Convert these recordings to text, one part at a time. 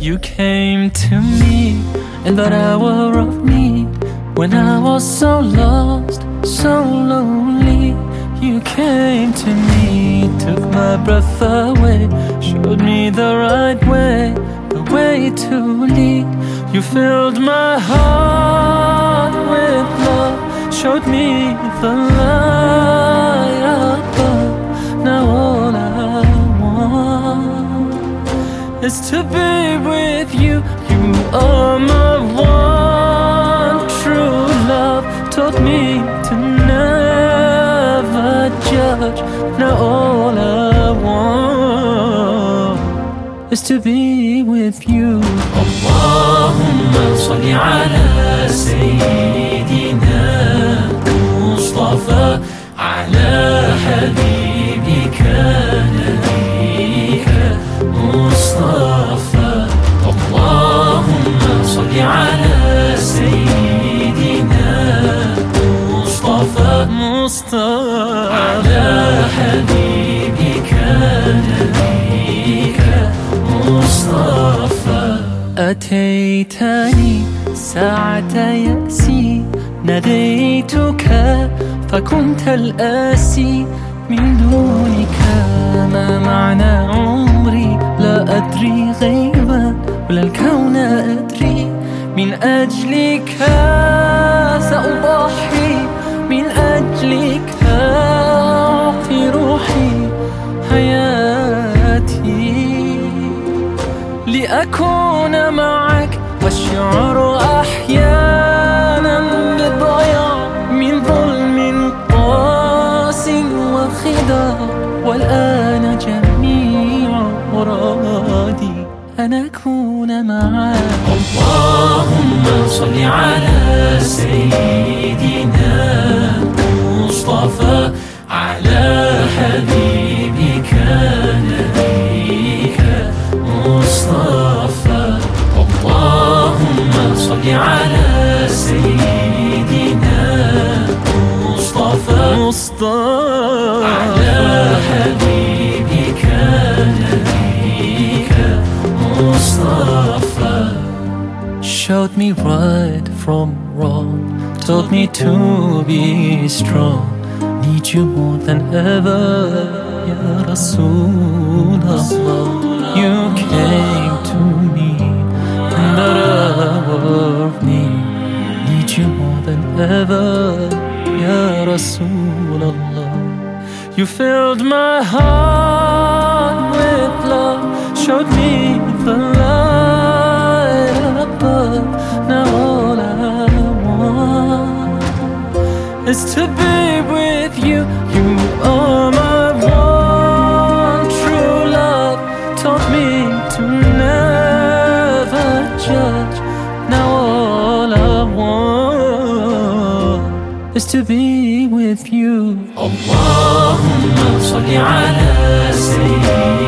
You came to me in that hour of need, when I was so lost, so lonely. You came to me, took my breath away, showed me the right way, the way to lead. You filled my heart with love, showed me the light above. Now all I want is to be with you. You are my one true love, taught me to never judge. Now all I want is to be with you. Allahumma salli ala Sayyidina Mustafa, ala habibika nabiyika Mustafa. Allahumma salli ala Sayyidina Mustafa, ala habibika nabiyika Mustafa. أتيتني ساعة يأسي، ناديتك فكنت الآسي. من دونك ما معنى عمري، لا أدري غيبا ولا الكون أدري. من أجلك سأضحي، من أجلك أعطي روحي حياتي، لأكون معك. والشعر أحيانا بالضياع، من ظلم قاس وخداع. والآن جميع مرادي أن أكون معك. اللهم صل على سيدنا مصطفى، على حبيبك نبيك مصطفى. اللهم صل على سيدنا مصطفى، على حبيبك نبيك مصطفى. Showed me right from wrong, told me to be strong. Need you more than ever, Ya Rasulullah. You came to me in that hour of need. Need you more than ever, Ya Rasulullah. You filled my heart with love, showed me the light above. Now all I want is to be with you. You are my one true love, taught me to never judge. Now all I want is to be with you. Allahumma salli ala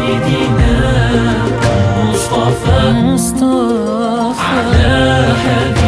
sayyidina Mustafa, ala